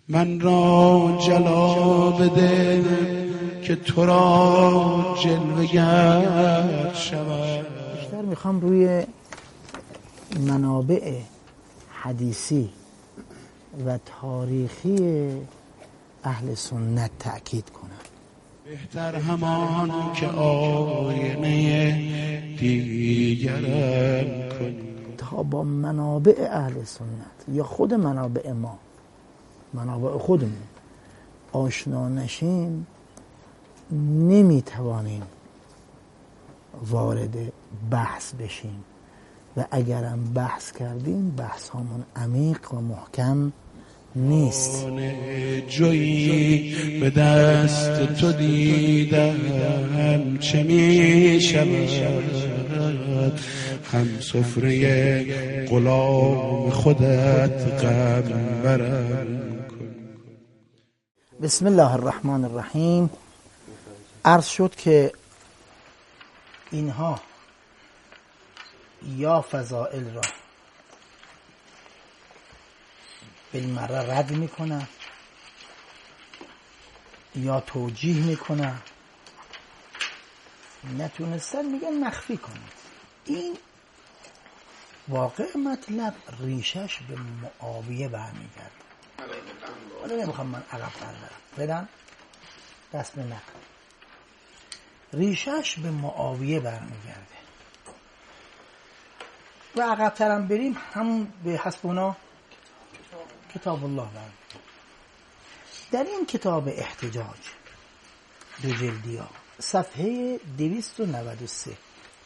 من را جلا بده که تو را جلوگر شود. بیشتر میخوام روی منابع حدیثی و تاریخی اهل سنت تأکید کنم. بهتر همان که آینه دیگرم کنی. تا با منابع اهل سنت یا خود منابع ما، منابع خودمون آشنا نشیم، نمیتوانیم وارد بحث بشیم و اگرم بحث کردیم بحث همون عمیق و محکم نیست. جویی به دست تو دیدم چه می شود، هم سفره غلام خودت غم برم کن. بسم الله الرحمن الرحیم. عرض شد که اینها یا فضائل را بالمره رد میکنن یا توجیه میکنن، نتونستن میگن مخفی کنید. این واقع مطلب ریشش به معاویه برمیگرد. حالا نمیخوام من عقب برم، دست به نقل. ریشش به معاویه برمیگرده و عقب ترم بریم هم به حسبنا کتاب الله برمیگرده. در این کتاب احتجاج دو جلدی ها صفحه 293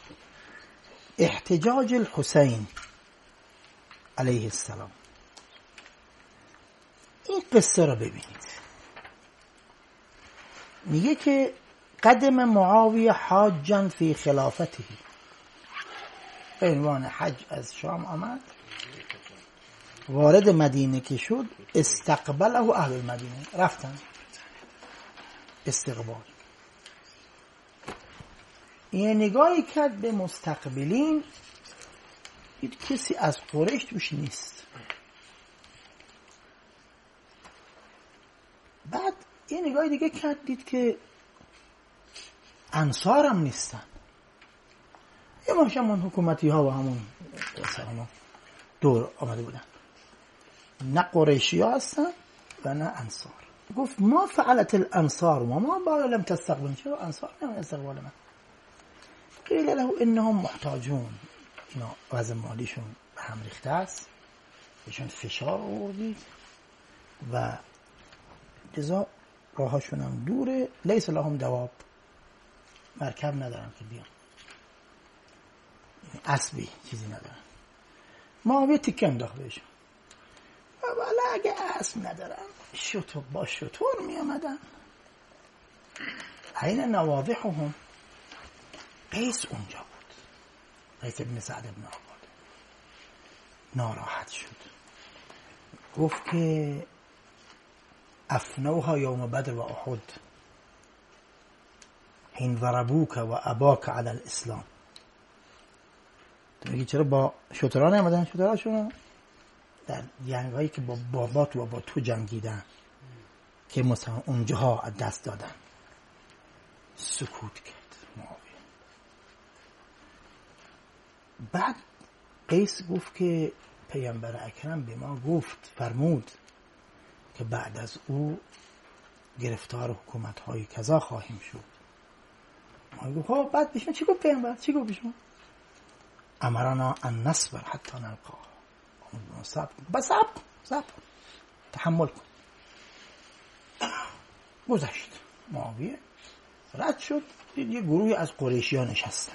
احتجاج الحسین علیه السلام، این قصه را ببینید. میگه که قدم معاویه حاجا فی خلافته، به عنوان حج از شام آمد، وارد مدینه که شد استقبله اهل المدینه، رفتن استقبال. یه نگاهی کرد به مستقبلین، دید کسی از قریش توش نیست. بعد یه نگاهی دیگه کرد، دید که انصار هم نیستن. یه ماشه همون حکومتی ها و همون دور آمده بودن، نه قریشی ها هستن و نه انصار. گفت ما فعلت الانصار ما باید لم تستقبل، چرا انصار نمی استقبال من؟ قیل له انهم محتاجون، اینا وضع مالیشون به هم ریخته است، بهشون فشار آوردید و لذا راهاشون هم دوره، لیس لهم دواب، مرکب ندارن که بیان، اسبی چیزی ندارن. معاویه تکه انداخت بهشون. ولی اگه اسب ندارن شطور با شطور می آمدن. این نواضحهم. قیس اونجا بود، قیس ابن سعد ابن عباد ناراحت شد، گفت که افنوها یوم بدر و احد حین ضربوک و اباک علی الاسلام. تو میگی چرا با شترها نیامدن؟ شترهاشون در جنگایی که با بابات و با تو جنگیدن که مثلا اونجاها از دست دادن. سکوت کرد معاویه. بعد قیس گفت که پیامبر اکرم به ما گفت، فرمود که بعد از او گرفتار حکومت‌های کذا خواهیم شد. ما گفت خب بعد بشما چی گفت پیامبر؟ چی گفت بشما؟ امرنا ان نصبر حتی نلقاه. صبر تحمل کن. گذشت. معاویه رد شد، دید یه گروهی از قریشیان نشستن،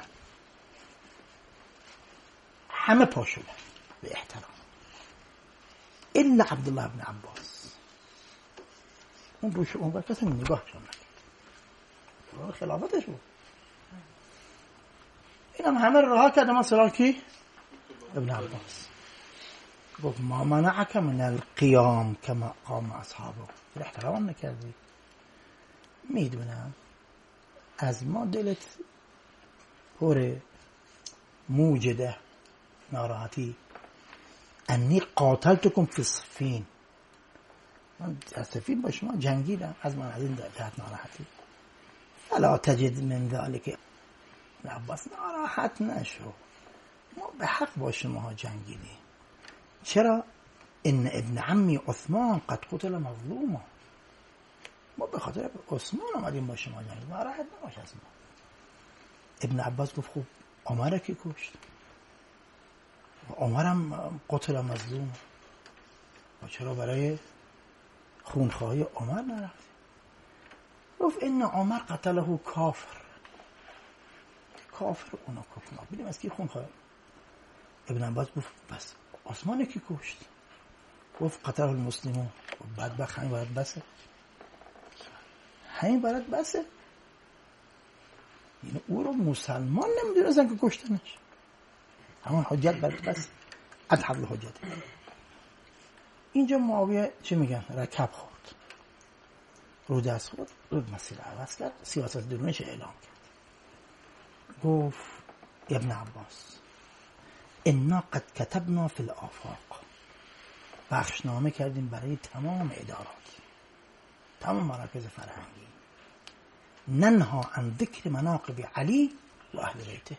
همه پا شدن به احترام الا عبدالله ابن عباس. اون روش اون وقت کسی نگاه شد، خلافتش بود. اینم همه رها کرد، ما سراغ کی؟ ابن عباس. گفت ما منعک من القیام کما قام اصحابه. احترام نکردی. میدونم از ما دلت پر موجده ناراحتی. انی قاتلتکم فی صفین، من سفید با شما جنگیدم، از من از این جهت ناراحتی. فلا تجد من ذلك. عباس ناراحت نشو، ما به حق با شما جنگیدیم. چرا؟ ان ابن عمی عثمان قد قتل مظلوما. ما به خاطر عثمان آمدیم با شما جنگیدیم، ناراحت نباش از ما. ابن عباس گفت خوب عمر کی کشت؟ عمرم قتل مظلوم. و چرا برای خونخواهی عمر نرفت؟ گفت ان عمر قتله کافر اونو کشت. ببینیم از کی خونخواهی. ابن عباس گفت بس عثمان کی کشت؟ گفت قتله المسلمون. بدبخت همین باید بسه، همین باید بسه. یعنی او رو مسلمان نمیدونستن که کشتنش، همون حجت باید بسه. از حبل حجت. اینجا معاویه چه میگن؟ رکب خورد، رو دست خورد، رو مسیر عوض کرد، سیاست درونش اعلام کرد. گفت ابن عباس انا قد کتبنا فی الآفاق، بخشنامه کردیم برای تمام ادارات، تمام مراکز فرهنگی، ننها عن ذکر مناقب علی و اهل بیته.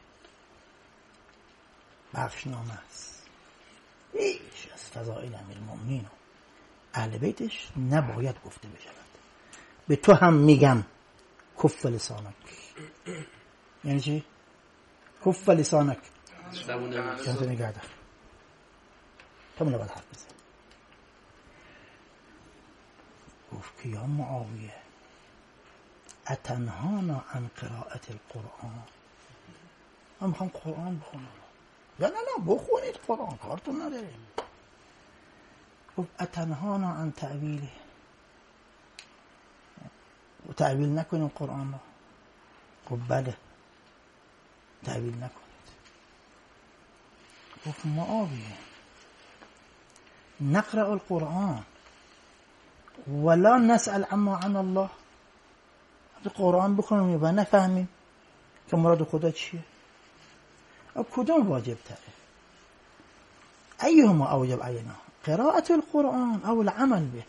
بخشنامه است، هیچ از فضائل امیرالمؤمنین و اهل بیتش نباید گفته بشود. به تو هم میگم کف لسانک. یعنی چی؟ کف لسانک، چند نگه دار، تا منو باید حرف بزن. گفت که یا معاویه اتنهانا عن قراءت القرآن، من میخوام قرآن بخونم. یا نه بخونید قرآن، کارتون نداریم. گفت اتنهانا عن تعویله، و تعویل نکنیم قرآن رو. گفت بله تعویل نکنید. گفت معاویه نقرأ القرآن ولا نسأل عما عن الله. قرآن بخونیم و نفهمیم که مراد خدا چیه. کدام واجب تره؟ ایهما اوجب علینا، قراءة القرآن او العمل به؟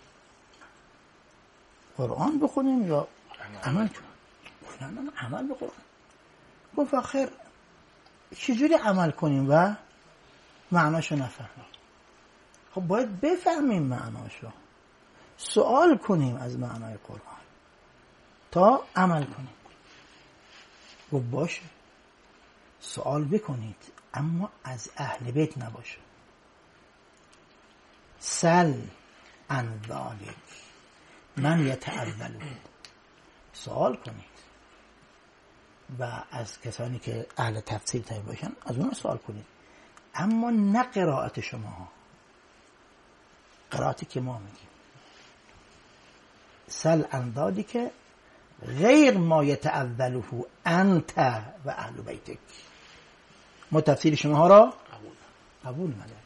قرآن بخونیم یا عمل کنیم؟ نه عمل به قرآن. گفت آخر چجوری عمل کنیم و معناشو نفهمیم؟ خب باید بفهمیم معناشو، سوال کنیم از معنای قرآن تا عمل کنیم. گفت باشه سوال بکنید، اما از اهل بیت نباشه. سل عن ذلک من یتأولون، سوال کنید و از کسانی که اهل تفسیر تایی باشن از اون سوال کنید، اما نه قرائت شما ها، قرائتی که ما میگیم. سل عن ذلک غیر ما یتأوله انت و اهل بیتک. ما تفسیر شما ها را قبول نداریم.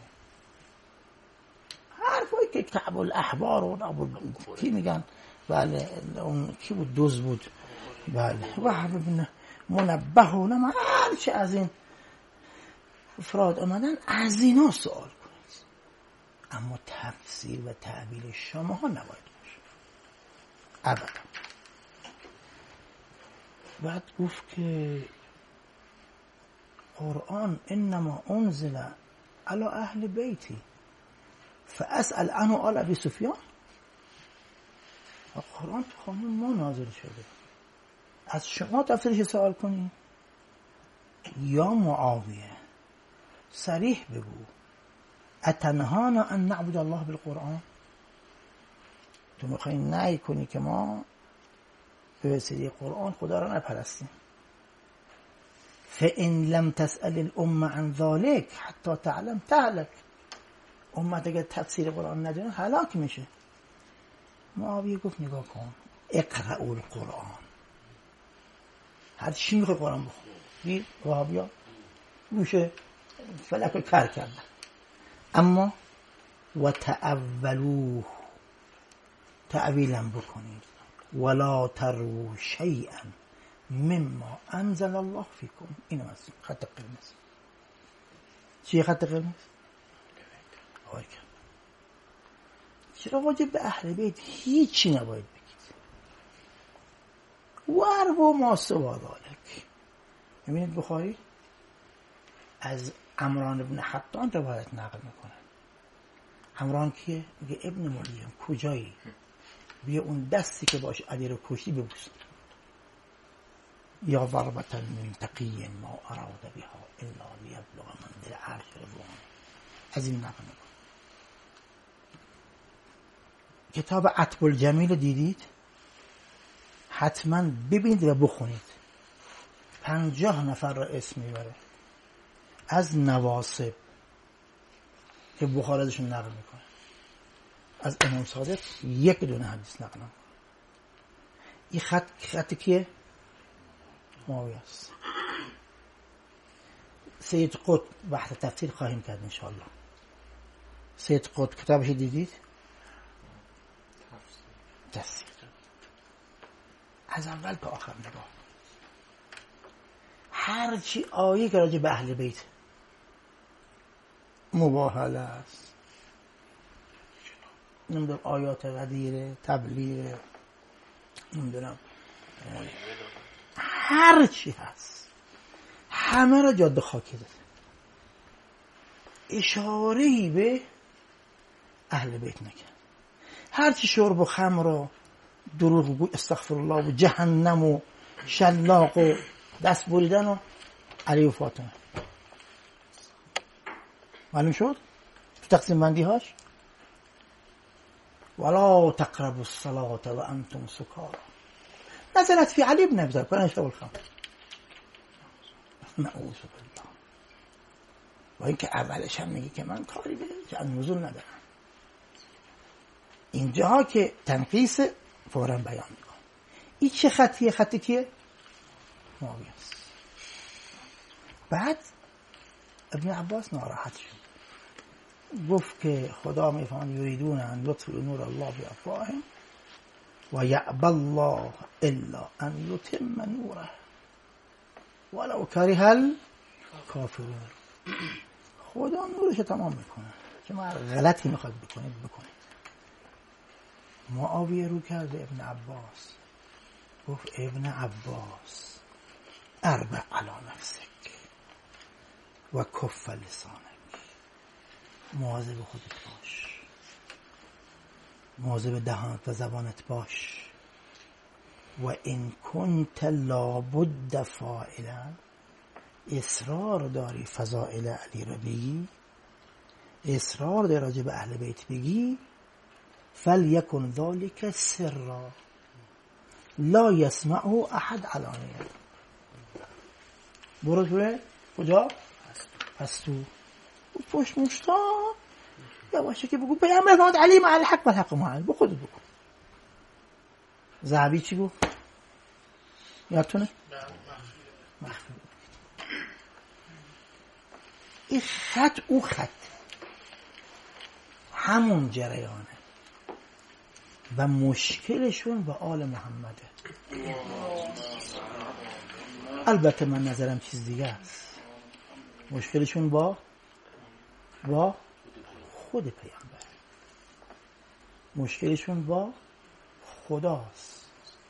حرفایی که کعب الاحبار و کی میگن، بله اون کی بود، دوز بود، بله وحب ابن منبه و نما، هرچه از این افراد آمدن از اینا سوال کنید، اما تفسیر و تعبیر شما ها نباید باشه ابدا. بعد گفت که قرآن انما انزل علی اهل بیتی فاسأل عنه آل ابی سفیان. قرآن تو خانه ما نازل شده، از شما تفسیرش سوال کنی؟ یا معاویه صریح بگو اتنهانا ان نعبد الله بالقرآن، تو میخوایی نهی کنی که ما به وسیله قرآن خدا را نپرستیم. فإن لم تسأل الأمة عن ذلك حتى تعلم تهلك. امت اگر تفسیر قرآن ندونه هلاک میشه. معاویه گفت نگاه کن، اقرأوا القرآن، هر چی میخوای قرآن بخون. دید وهابیا گوشه فلک رو کر کردن، اما و تأولوه، تعویلم بکنید، ولا تروا شیئا مما انزل الله فیکم. اینم از خط قرمز. چیه خط قرمز؟ چرا واجب به اهل بیت هیچی نباید بگید؟ و ما سوا ذلک. ببینید بخاری از عمران ابن حطان روایت نقل میکنه. عمران کیه؟ میگه ابن مریم کجایی؟ بیا اون دستی که باش علی رو کشتی ببوس. یا ضربة من تقی ما اراد بها الا لیبلغ منزل عرش رضوان. از این نقل میکنه. کتاب عتب الجمیل دیدید؟ حتما ببینید و بخونید. 50 نفر را اسم میبره از نواصب که بخاری ازشون نقل میکنه. از امام صادق یک دونه حدیث نقل میکنه. این خط کیه؟ معاویه است. سید قطب بحث تفسیر خواهیم کرد انشاءالله. سید قطب کتابش دیدید؟ تفسیر از اول تا آخر نگاه. هرچی آیه که راجع به اهل بیت مباهله است، نمیدونم آیات غدیره، تبلیغ، نمیدونم هرچی هست همه را جاده خاکی داده. اشاره‌ای به اهل بیت نکرد. هرچی شرب و خمر و دروغ و استغفر الله و جهنم و شلاق و دست بریدن و علی و فاطمه معلوم شد تو تقسیم بندی هاش. ولا تقربوا الصلاة وانتم سکارى نزلت فی علی بن ابی طالب کان یشرب الخمر. نعوذ بالله. و اینکه اولش هم میگه که من کاری به جان نزول ندارم. اینجاها که تنقیص فوراً بیان میکنه. این چه خطیه؟ خطی کیه؟ معاویه است. بعد ابن عباس ناراحت شد، گفت که خدا میفهمد یریدون ان یطفئوا نور الله بافواههم و یأبی الله الا ان یتم نوره ولو کره الکافرون. خدا نورش تمام میکنه، که ما غلطی میخواد بکنید بکنید. معاویه رو کرد ابن عباس، گفت ابن عباس اربع علی نفسک و کف لسانک. مواظب خودت باش، مواظب دهانت و زبانت باش. و این کنت لابد فاعلا، اصرار داری فضائل علی رو بگی، اصرار داری راجع به اهل بیت بگی، فلیکن ذلک سرا لا یسمعه احد علانیه. برو توی کجا؟ پستو پشت مشتا یواشه که بگو پیامبر فرمود علی مع الحق و الحق مع علی. با خودت بگو. ذهبی چی گفت؟ یادتونه؟ مخفی. این خط او خط همون جریانه و مشکلشون با آل محمده. البته من نظرم چیز دیگه است. مشکلشون با خود پیامبر، مشکلشون با خداست.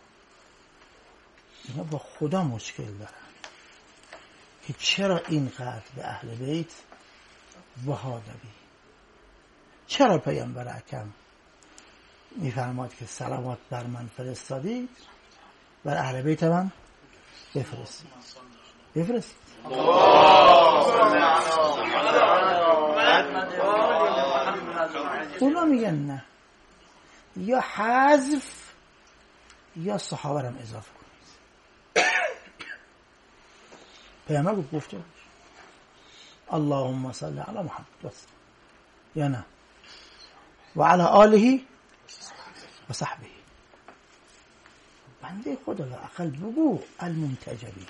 اینا با خدا مشکل دارن که چرا اینقدر به اهل بیت بها دادی؟ چرا پیامبر اکرم میفرماد که صلوات بر من فرستادید بر اهل بیت من بفرستید؟ اونا میگن نه، یا حذف یا صحابه هم اضافه کنید. پیامبر گفته اللهم صل علی محمد بس، یا نه و علی آله و صحبه. بنده خدا لااقل بگو المنتجبی،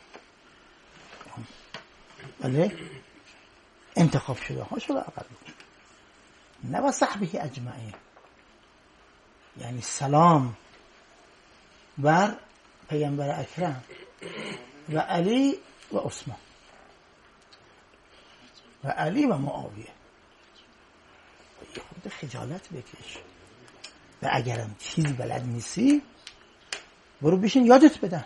بله انتخاب شده ها شده اقل بگو، نه و صحبه اجمعین. یعنی سلام بر پیامبر اکرم و علی و عثمان و علی و معاویه. خود خجالت بکش. و اگرم چیزی بلد نیستی برو بشین یادت بدن.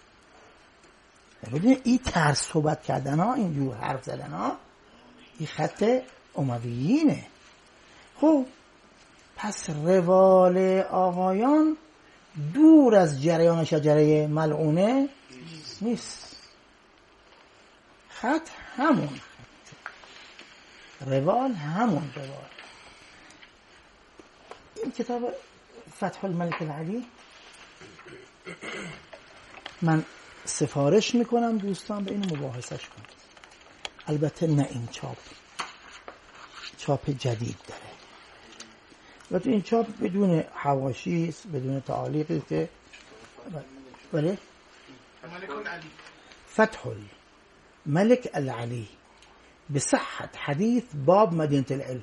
ببین این طرز صحبت کردن ها، اینجور حرف زدن ها، این خط امویینه. خب پس روال آقایان دور از جریان شجره ملعونه نیست. خط همون روال، همون روال. این کتاب فتح الملک العلی من سفارش میکنم دوستان به اینو مباحثش کنید. البته نه این چاپ جدید داره و تو این چاپ بدون حواشی است، بدون تعالیقی که بله فتح الملك العلی بصحت حدیث باب مدینه العلم.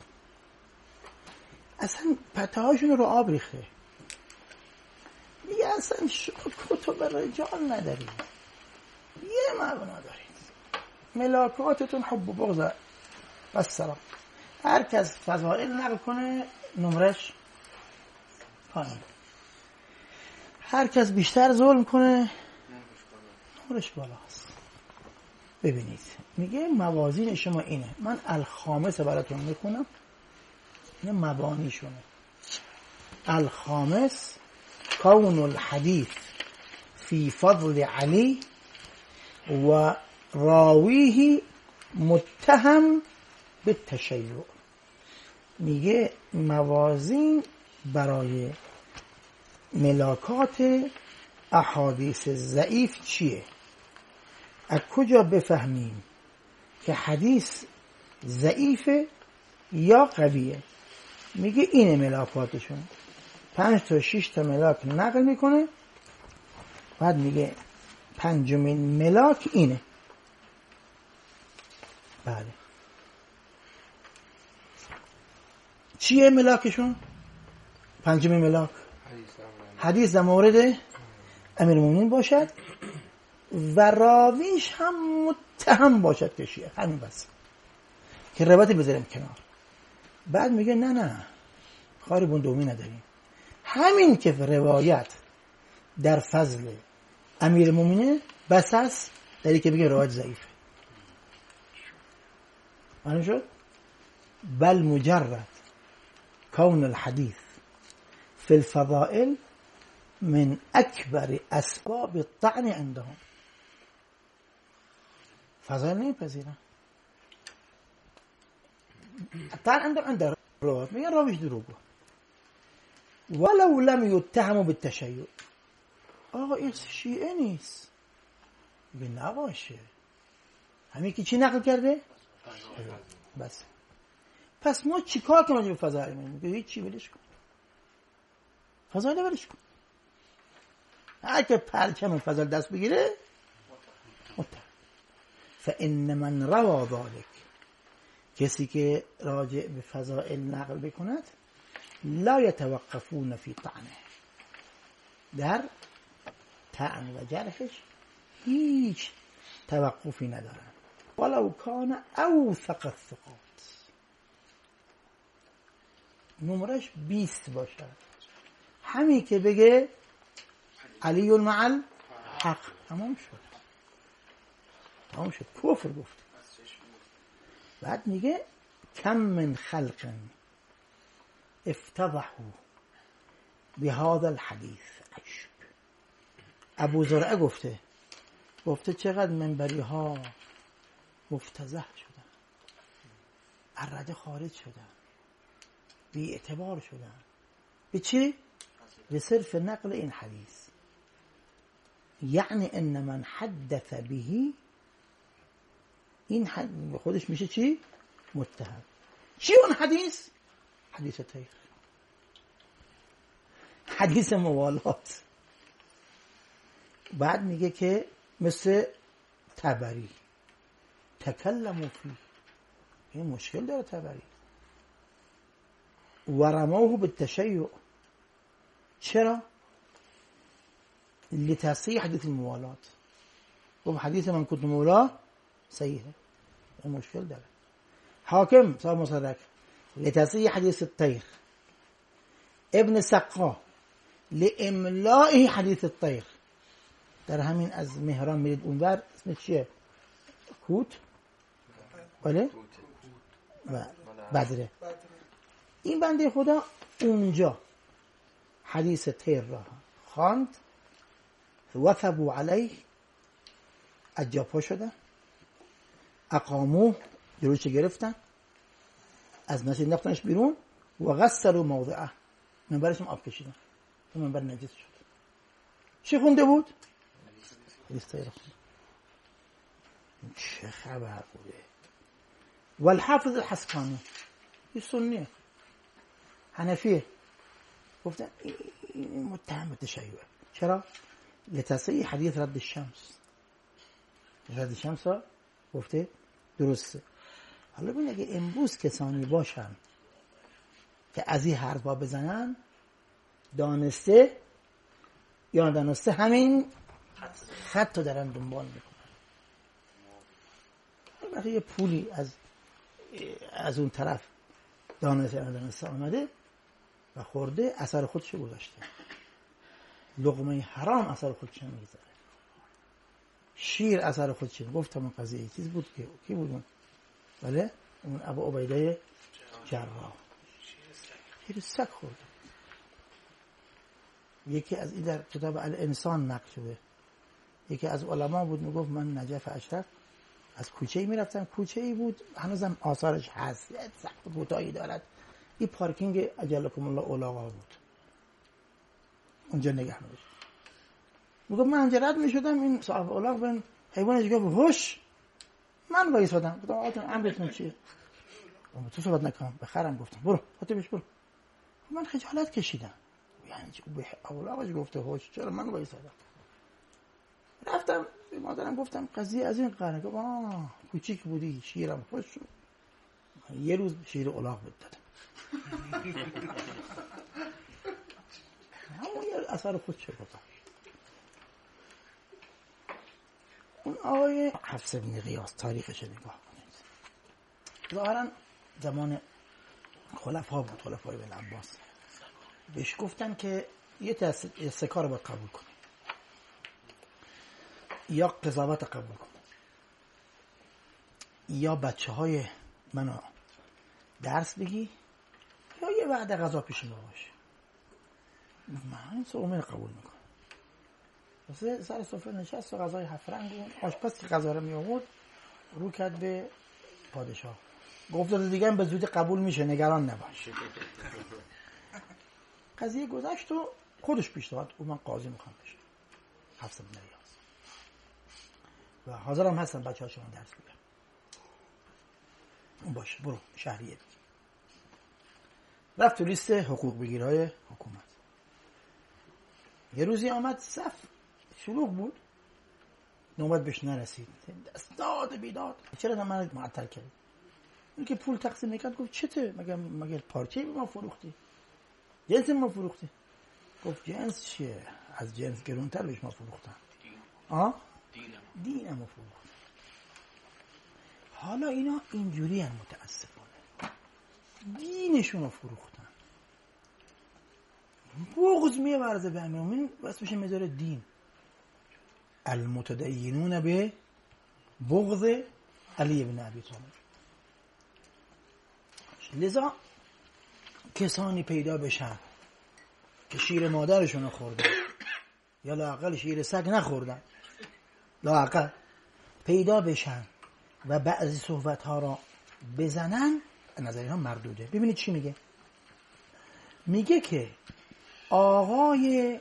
اصلا پتهاشون رو آب ریخته. میگه اصلا کتب رجال ندارید، یه مبنا دارید، ملاکاتتون حب و بغض و سلام. هر کس فضائل نقل کنه نمرش پایین، هر کس بیشتر ظلم کنه نمرش بالاست. ببینید میگه موازین شما اینه. من الخامس براتون میخونم، این مبانیشونه. الخامس کون الحدیث فی فضل علی و راویه متهم بالتشیع. میگه موازین برای ملاکات احادیث ضعیف چیه؟ از کجا بفهمیم که حدیث ضعیفه یا قویه؟ میگه اینه ملاکاتشون. 5 تا 6 تا ملاک نقل میکنه، بعد میگه پنجمین ملاک اینه. بله چیه ملاکشون؟ پنجمین ملاک حدیث در مورد امیرالمومنین باشد و راویش هم متهم باشد که شیعه. همین بس که روایت بذاریم کنار. بعد میگه نه کاری بون دومی نداریم، همین که روایت در فضل امیرالمومنین بس است داری که بگه روایت ضعیفه. معلوم شد؟ بل مجرد کون الحدیث فی الفضائل من اکبر اسباب الطعن عندهم. فضائل نمیپذیرن، طعن عندهم عند روایت میگن راویش دروغه ولو لم یتهموا بالتشیع. آقا این شیعه نیست، به نباشه، همین که چی نقل کرده بس. پس ما چیکار کنیم به فضائل؟ میگه چی ولش کن، فضائل ولش کن. هر که پرچم فضائل دست بگیره متهم. فان من روا ذلك، کسی که راجع به فضائل نقل بکند، لا يتوقفون في طعنه، در طعن و جرحش هیچ توقفی ندارن، ولو کان اوثق الثقات، نمرش 20 باشه، همین که بگه علی مع الحق تمام شد، کفر گفت. بعد میگه کم من خلق افتضحوا بهذا الحديث عجب. ابو زرعه گفته چقدر منبری ها مفتضح شدن، الرده خارج شدن، بی اعتبار شدن. به چی؟ به صرف نقل این حدیث. یعنی ان من حدث به، این خودش میشه چی؟ متهم. چی اون حدیث؟ حدیث تاریخ، حدیث موالات. بعد میگه که مثل طبری تکلموا فی، این مشکل داره طبری. و رموه بالتشیع. چرا؟ لتصحیح حدیث الموالات. و حدیث من کنت مولا صحیحه، این مشکل داره. حاکم صاحب مصدق لتصحیح حدیث التاریخ. ابن سقا لاملاء حدیث الطیر، در همین از مهران میرید اونور، اسمش چیه؟ هوت؟ بله؟ بدره. این بنده خدا اونجا حدیث طیر را خواند، وثبوا علیه، از جا پا شدن، اقاموه، جلوش گرفتن، از مسجد انداختنش بیرون، و غسلوا موضعه، منبرش هم آب کشیدن، اون منبر نجس شد. چی خونده بود؟ حدیث طیر خونده. چه خبر بوده؟ والحافظ الحسقانی، یه سنیه، حنفیه، گفتن این متهم به تشیع. چرا؟ لتصحیح حدیث رد الشمس، رد الشمس ها گفته درسته. حالا ببین اگه امروز کسانی باشن که از این حرفا بزنن، دانسته یا ندانسته همین خط رو دارن دنبال میکنن. وقتی یه پولی از اون طرف دانسته یا ندانسته آمده و خورده، اثر خودشو گذاشته. لقمه حرام اثر خودشو میگذاره. شیر اثر خودشو. گفتم اون قضیه چیز بود که کی بود اون؟ بله اون ابو عبیده جراح شیر سگ خورده. یکی از این در کتاب الانسان نقل شده، یکی از علما بود میگفت من نجف اشرف از کوچه‌ای میرفتم، کوچه‌ای بود هنوزم آثارش هست، سقف کوتاهی دارد، این پارکینگ اجلکم الله اولاغا بود، اونجا نگه می‌داشت. میگفت من اونجا رد میشدم، این صاحب اولاغ بن حیوانش گفت هوش، من وایسادم، گفتم آقا امرتون چیه؟ تو صحبت نکن، بخرم. گفتم برو خودت بش برو. من خجالت کشیدم، یعنی چه به اولاغش گفته هوش، چرا من وایسادم؟ رفتم به مادرم گفتم قضیه از این قراره. گفت کوچیک بودی شیرم خوش شد، یه روز شیر اولاغ بهت دادم. همون یه اثر خود چه گفتم. اون آقای حفص بن غیاث تاریخش نگاه کنید، ظاهرا زمان خلفا بود، خلفای بن عباس. بهش گفتن که یه سه کار رو باید قبول کنی، یا قضاوت قبول کن، یا بچه های منو درس بگی، یا یه وعده غذا پیش ما باشه. من این سومی رو قبول میکنم. واسه سر سفره نشست و غذای 7 رنگ بود. آشپز که غذا رو می آورد رو کرد به پادشاه، گفت دیگه هم به زودی قبول میشه، نگران نباش. قضیه گذشت و خودش پیشنهاد او من قاضی میخوام بشم، حفص بن غیاث، و حاضرم هستم بچه‌ها شما درس بگم. اون باشه برو شهریه. رفت تو لیست حقوق بگیرهای حکومت. یه روزی آمد صف شلوغ بود، نوبت بهش نرسید، دست داد بیداد. چرا من معطل کردی؟ اون که پول تقسیم میکرد گفت چته؟ مگه پارچه‌ای به ما فروختی؟ جنس ما فروختی؟ گفت جنس چیه؟ از جنس گرونتر بهش ما فروختن. دینمو فروختن. حالا اینا اینجوری هم متاسفانه دینشون رو فروختن. بغض میورزه به امیرالمومنین، بس میشه میذاره دین. المتدینون به بغض علی بن ابی طالب. لذا کسانی پیدا بشن که شیر مادرشون رو خوردن یا لااقل شیر سگ نخوردن، لااقل پیدا بشن و بعضی صحبت ها را بزنن، نظر اینا مردوده. ببینید چی میگه. میگه که آقای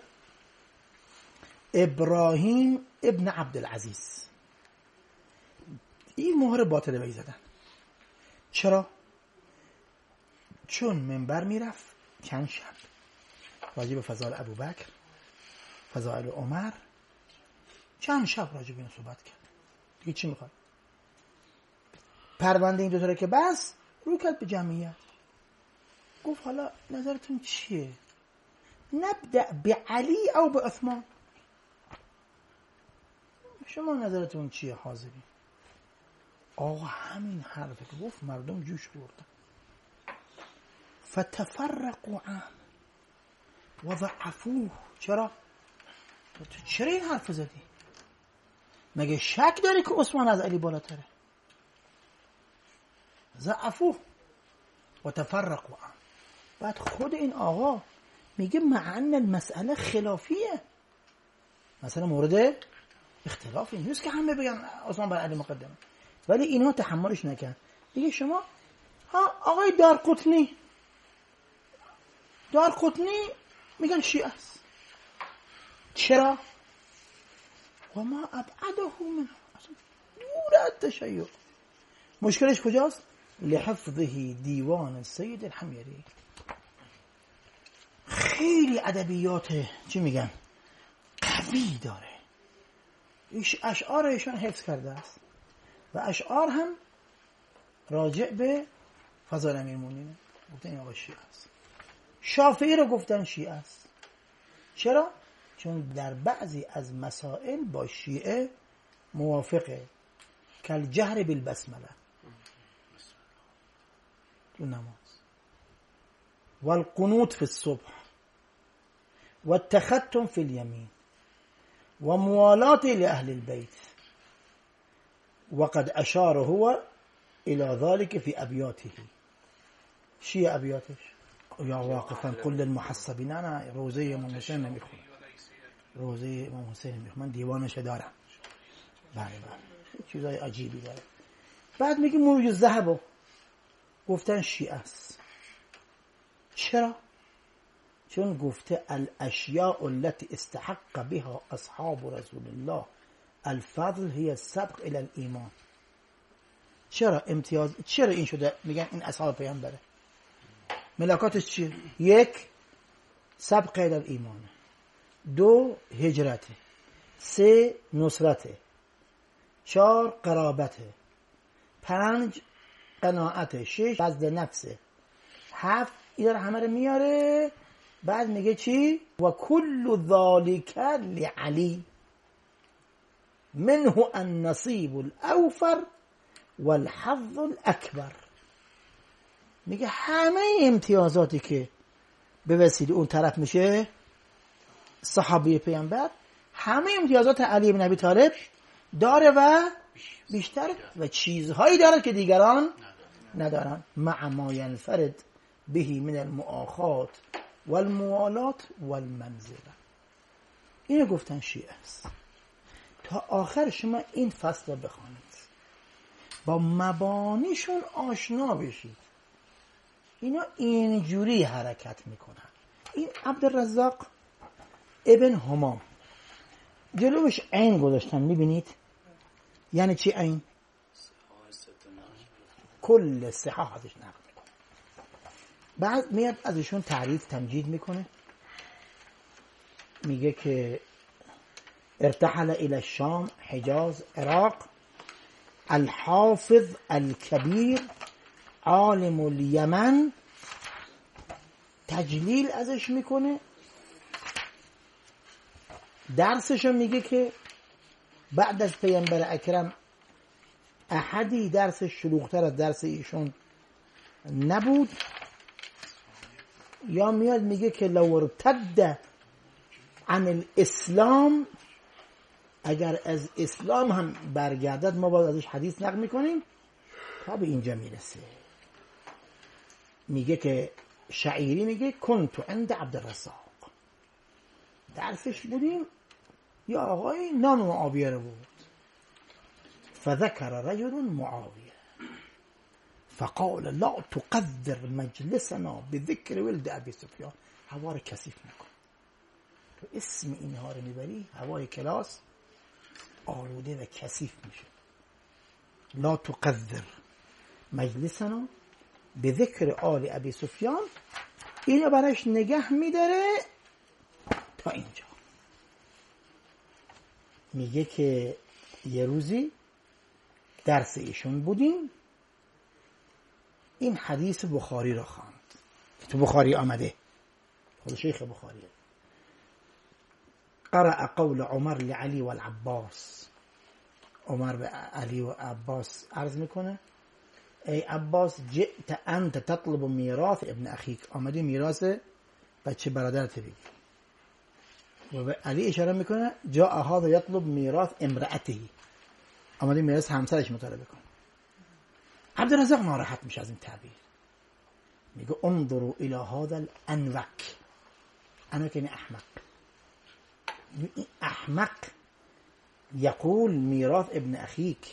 ابراهیم ابن عبدالعزیز این مهر باطله بهی زدن. چرا؟ چون منبر میرفت چند شب راجع به فضائل ابوبکر، فضائل عمر، چند شب راجع به این صحبت کرد. دیگه چی میخواد؟ پرونده این دو تا که بس رو کرد به جمعیت. گفت حالا نظرتون چیه؟ نبدأ به علی او به عثمان. شما نظرتون چیه حاضری؟ آقا همین حرفه که گفت مردم جوش بردن. فتفرقوا عنه، و ضعفوه. چرا؟ تو چرا این حرف زدی؟ مگه شک داری که عثمان از علی بالاتره؟ ضعفوه و تفرقوا. بعد خود این آقا میگه معنی المسئله خلافیه، مثلا مورد اختلافی نیست که همه بگن عثمان بر علی مقدمه، ولی اینها تحملش نکرد. دیگه شما آقای دارقطنی میگن شیعه است. چرا؟ و ما ابعده منه، اصلا دور از تشیع. مشکلش کجاست؟ لحفظه دیوان سید الحمیری. خیلی ادبیات چی میگن قوی داره، اشعار ایشان حفظ کرده است و اشعار هم راجع به فضائل امیرالمومنین. گفتن این آقا شیعه است. شافعی رو گفتن شیعه است. چرا؟ چون در بعضی از مسائل با شیعه موافقه، کل جهر بالبسمله تو نماز، والقنوت في الصبح، والتختم في اليمين، وموالاة لأهل البيت. وقد أشار هو إلى ذلك في أبياته. شيء أبياتش يا واقفا كل المحسبين. أنا روزي امام حسین نمیخونم، روزي امام حسین نمیخونم، من دیوانش دارم. بله چیزای عجیبی داره. بعد میگه مروج الذهب گفتن شیعه است. چرا؟ چون گفته الاشیاء التي استحق بها اصحاب رسول الله الفضل هي السبق الى الایمان. چرا امتیاز؟ چرا این شده؟ میگن این اصحاب پیامبره. ملاکاتش چیه؟ 1 سبق الى الایمان، 2 هجرته، 3 نصرته، 4 قرابته، 5 قناعته، 6 بذل نفسه، 7 اینا همه رو میاره. بعد میگه چی؟ و کل ذالک لعلی منه النصیب الاوفر والحظ الاکبر. میگه همه امتیازاتی که به وسیله اون طرف میشه صحابی پیامبر، همه امتیازات علی بن ابی طالب داره و بیشتر و چیزهایی داره که دیگران ندارن. مع ما ینفرد بهی من المؤاخات والموالات والمنزله. اینو گفتن شیعه است. تا آخر شما این فصل رو بخوانید، با مبانیشون آشنا بشید. اینا اینجوری حرکت میکنن. این عبدالرزاق ابن همام جلوش عین گذاشتن، میبینید یعنی چی عین؟ کل صحاح ازش نقل میکنه. بعد میاد ازشون تعریف تمجید میکنه، میگه که ارتحل الى الشام، حجاز، عراق، الحافظ الكبیر عالم الیمن. تجلیل ازش میکنه. درسشو میگه که بعد از پیامبر اکرم احدی درسش شلوغتر از درس ایشون نبود. یا میاد میگه که لو ارتد عن الاسلام، اگر از اسلام هم برگردد ما باید ازش حدیث نقل میکنیم. تا به اینجا میرسه. میگه که شعیری میگه کنت عند عبدالرزاق، درسش بودیم، یا آقای نام معاویه رو بود. فذكر رجل معاویه فقال لا تقدر مجلسنا بذكر ولد ابي سفیان. هوا رو کثیف نکن، تو اسم اینها رو میبری هوای کلاس آلوده و کثیف میشه. لا تقدر مجلسنا بذكر آل ابي سفیان. اینو براش نگه میداره تا اینجا. میگه که یه روزی درس ایشون بودیم، این حدیث بخاری را خواند که تو بخاری آمده، خود شیخ بخاریه. قرأ قول عمر لعلی والعباس. عمر به علی و عباس عرض میکنه ای عباس جئت انت تطلب میراث ابن اخیک، آمدی میراث بچه برادرت بگی. و به علی اشاره میکنه جا هذا یطلب میراث امرأته، آمده میراث همسرش مطالبه کنه. عبدالرزاق ناراحت میشه از این تعبیر، میگه انظروا الى هذا الانوک. انوک یعنی احمق. این احمق یقول میراث ابن اخیک،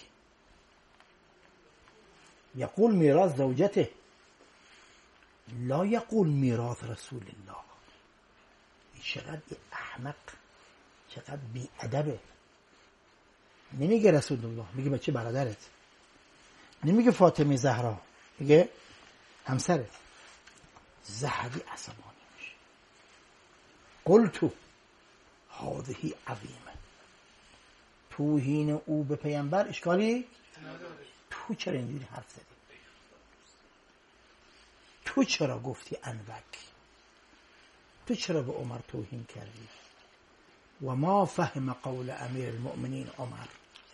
یقول میراث زوجته، لا یقول میراث رسول الله. چقدر احمق، چقدر بی‌ادبه. نمیگه رسول الله، میگه بچه برادرت. نمیگه فاطمه زهرا، میگه همسرت. ذهبی عصبانی میشه. قلت هذه عظیمه. توهین او به پیامبر اشکالی نداره. تو چرا اینجوری حرف زدی؟ تو چرا گفتی انوک؟ تو چرا به عمر توهین کردی؟ و ما فهم قول امیر المؤمنین عمر.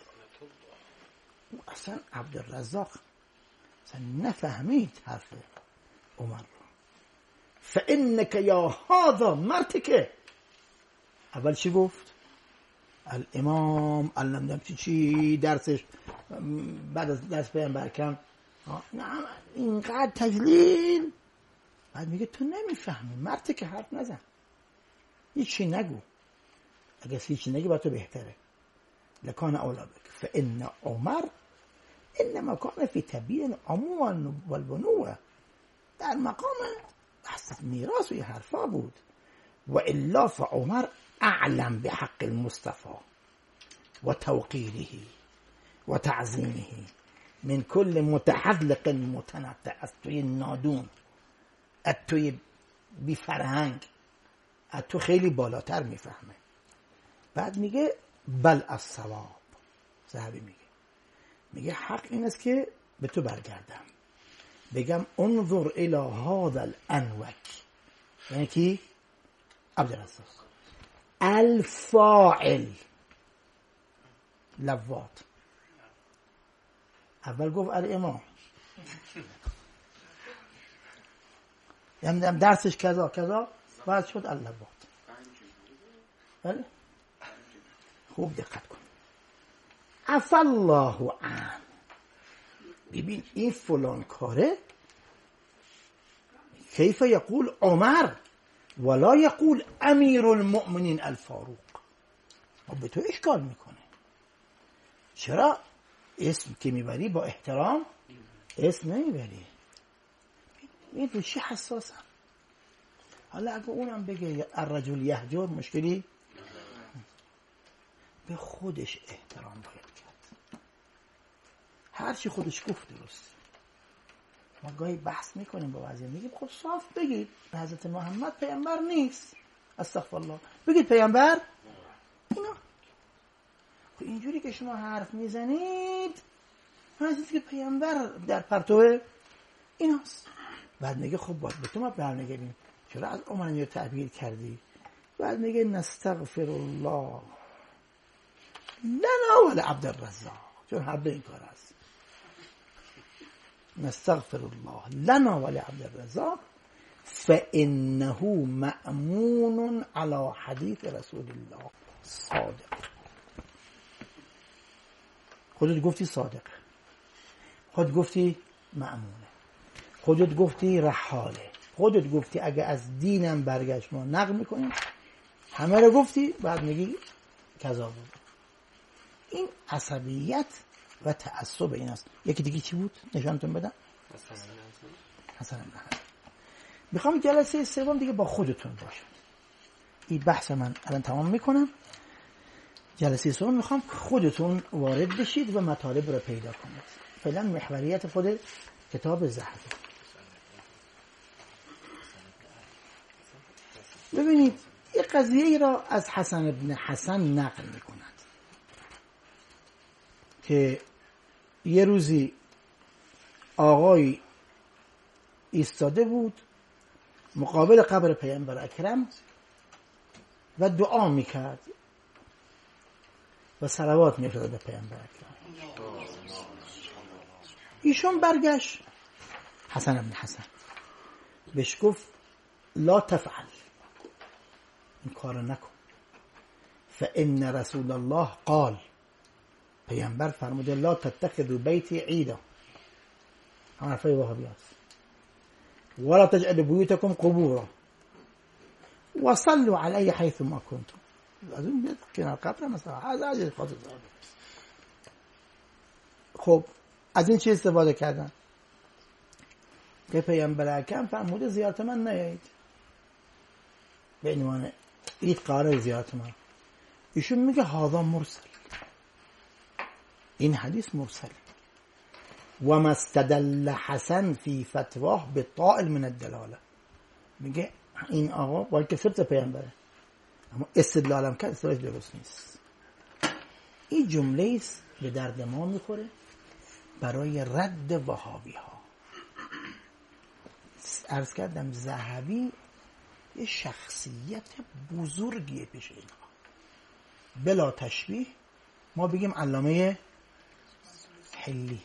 اصلا عبدالرزاق اصلا نفهمید حرف عمر رو. فانک یا هذا مرتک. اول چی گفت؟ الامام علم چی درسش بعد از درس پیامبر کم نه اینقدر تجلیل. بعد میگه تو نمیفهمی، مرتک حرف نزن، هیچی نگو. اگه هیچی نگی با تو بهتره. لکان اولا بک. فان عمر انما کان فی تبیین عموما والبنوه. در مقام بحث میراث و حرفا بود. و الا فعمر اعلم بحق المصطفى و توقیره و تعظیمه من کل متحذلق متنطع. از توی نادون، از توی بی فرهنگ، از تو خیلی بالاتر میفهمه. بعد میگه بل الصواب. ذهبی میگه حق این است که به تو برگردم بگم انظر الی هذا الانوک. یعنی کی؟ عبدالرزاق. الفاعل لوات. اول گفت الامام، یعنی درسش کذا کذا، بعد شد اللوات. بله خوب دقت کن. عفا الله عنه. ببین این فلان کاره کیف یقول عمر ولا یقول امیر المؤمنین الفاروق. به تو اشکال میکنه. چرا اسم که میبری با احترام اسم نمیبری؟ این رو چی حساسم؟ حالا اگه اونم بگه الرجل یهجر مشکلی؟ به خودش احترام باید کرد. هر چی خودش گفت درسته. ما گاهی بحث میکنیم با بعضی، میگیم خب صاف بگید حضرت محمد پیامبر نیست، استغفر الله، بگید پیامبر اینا. خب اینجوری که شما حرف میزنید حضرت که پیامبر در پرتو ایناست. بعد میگه خب باید به تو ما برنگردیم، چرا از عمر رو تعبیر کردی؟ بعد میگه نستغفر الله لنا ولی عبدالرزاق، چون حرف این کار است. نستغفر الله لنا ولی عبدالرزاق فانه مأمون علی حدیث رسول الله صادق. خودت گفتی صادق، خودت گفتی مأمونه، خودت گفتی رحاله، خودت گفتی اگه از دینم برگشت ما نقل میکنیم، همه رو گفتی. بعد میگی کذا بود. این عصبیت و تعصب این است. یکی دیگه چی بود؟ نشانتون بدم. حسن بن حسن. میخوام جلسه سوم دیگه با خودتون باشه. این بحث من الان تمام میکنم. جلسه سوم میخوام خودتون وارد بشید و مطالب رو پیدا کنید. فعلا محوریت خود کتاب ذهبی. ببینید این قضیه را از حسن بن حسن نقل میکند که یه روزی آقای ایستاده بود مقابل قبر پیامبر اکرم و دعا میکرد و صلوات میفرستاد به پیامبر اکرم. ایشون برگشت، حسن بن حسن بهش گفت لا تفعل، این کار نکن. فان رسول الله قال، پیامبر فرموده لا تتخذوا بیتی عیدا، همون حرفای وهابی هست، ولا تجعلوا بیوتکم قبورا وصلوا علی حیث ما کنتم. از اون بیاد کنار قبر مثلا از خاطر. خب از این چی استفاده کردن که پیامبر اکرم فرموده زیارت من نیایید، به عنوان عید قرار زیارت من. ایشون میگه هذا مرسل، این حدیث مرسل. و ما استدل حسن فی فتواه بالطائل من الدلاله، میگه این آقا با اینکه سبت پیامبره اما استدلالم کرد استدلالش درست نیست. این جمله است به درد ما میخوره برای رد وهابی ها. عرض کردم ذهبی یه شخصیت بزرگیه پیش اینها. بلا تشبیه ما بگیم علامه حلی،